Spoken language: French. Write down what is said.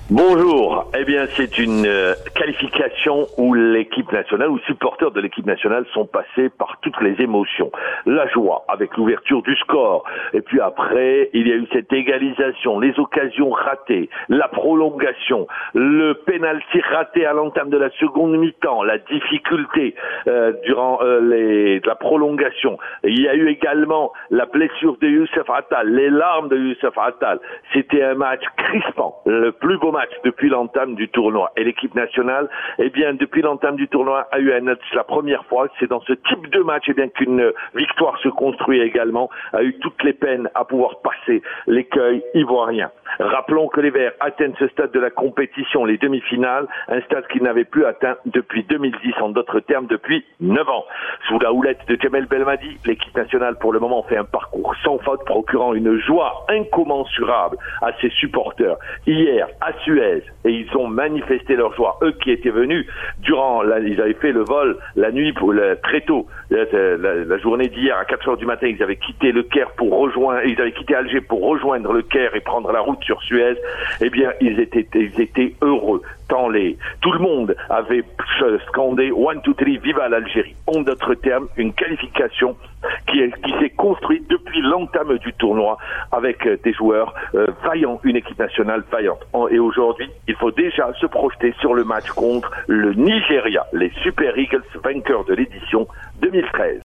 Bonjour. Eh bien, c'est une qualification où l'équipe nationale, ou supporters de l'équipe nationale sont passés par toutes les émotions. La joie avec l'ouverture du score. Et puis après, il y a eu cette égalisation, les occasions ratées, la prolongation, le pénalty raté à l'entame de la seconde mi-temps, la difficulté durant la prolongation. Il y a eu également la blessure de Youssef Attal, les larmes de Youssef Attal. C'était un match crispant, le plus beau match depuis l'entame du tournoi. Et l'équipe nationale, eh bien, depuis l'entame du tournoi, a eu un match la première fois. C'est dans ce type de match, eh bien, qu'une victoire se construit également, a eu toutes les peines à pouvoir passer l'écueil ivoirien. Rappelons que les Verts atteignent ce stade de la compétition, les demi-finales, un stade qu'ils n'avaient plus atteint depuis 2010, en d'autres termes, depuis 9 ans. Sous la houlette de Djamel Belmadi, l'équipe nationale, pour le moment, fait un parcours sans faute, procurant une joie incommensurable à ses supporters. Hier, à Suez, et ils ont manifesté leur joie, eux qui étaient venus ils avaient fait le vol la nuit très tôt, la journée d'hier à 4 heures du matin, ils avaient quitté le Caire ils avaient quitté Alger pour rejoindre le Caire et prendre la route sur Suez. Eh bien, ils étaient heureux. Tout le monde avait scandé 1, 2, 3, viva l'Algérie. En d'autres termes, une qualification qui s'est construite depuis l'entame du tournoi avec des joueurs vaillants, une équipe nationale vaillante. Et aujourd'hui, il faut déjà se projeter sur le match contre le Nigeria, les Super Eagles vainqueurs de l'édition 2013.